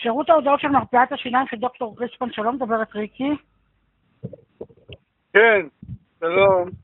שירות ההודעות של מרפאת השיניים של דוקטור גריספון, שלום, דוברת ריקי. כן, שלום.